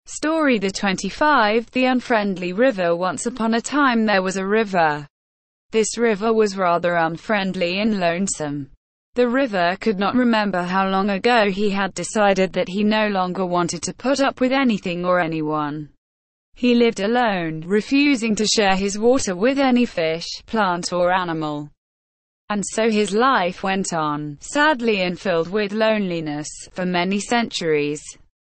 Story the 25, The Unfriendly River. Once upon a time there was a river. This river was rather unfriendly and lonesome. The river could not remember how long ago he had decided that he no longer wanted to put up with anything or anyone. He lived alone, refusing to share his water with any fish, plant or animal. And so his life went on, sadly and filled with loneliness, for many centuries.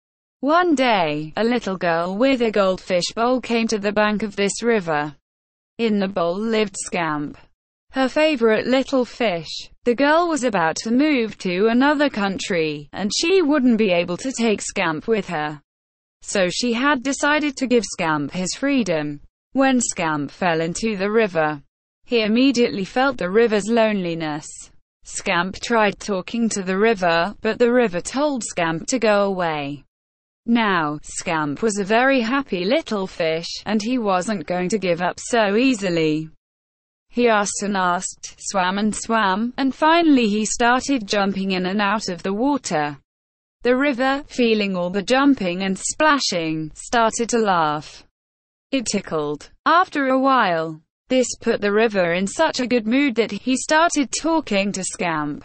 One day, a little girl with a goldfish bowl came to the bank of this river. In the bowl lived Scamp, her favorite little fish. The girl was about to move to another country, and she wouldn't be able to take Scamp with her. So she had decided to give Scamp his freedom. When Scamp fell into the river, he immediately felt the river's loneliness. Scamp tried talking to the river, but the river told Scamp to go away. Now, Scamp was a very happy little fish, and he wasn't going to give up so easily. He asked and asked, swam and swam, and finally he started jumping in and out of the water. The river, feeling all the jumping and splashing, started to laugh. It tickled. After a while, this put the river in such a good mood that he started talking to Scamp.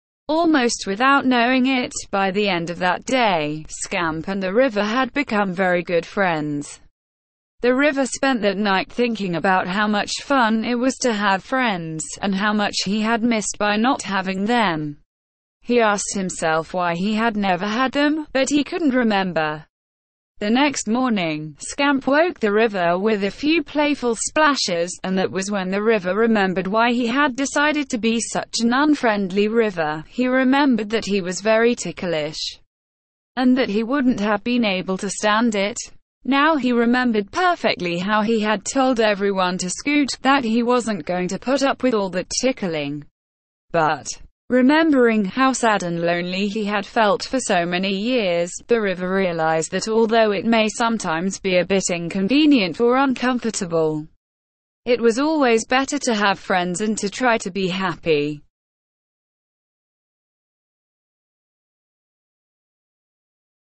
Almost without knowing it, by the end of that day, Scamp and the river had become very good friends. The river spent that night thinking about how much fun it was to have friends, and how much he had missed by not having them. He asked himself why he had never had them, but he couldn't remember. The next morning, Scamp woke the river with a few playful splashes, and that was when the river remembered why he had decided to be such an unfriendly river. He remembered that he was very ticklish, and that he wouldn't have been able to stand it. Now he remembered perfectly how he had told everyone to scoot, that he wasn't going to put up with all that tickling. But remembering how sad and lonely he had felt for so many years, the river realized that although it may sometimes be a bit inconvenient or uncomfortable, it was always better to have friends and to try to be happy.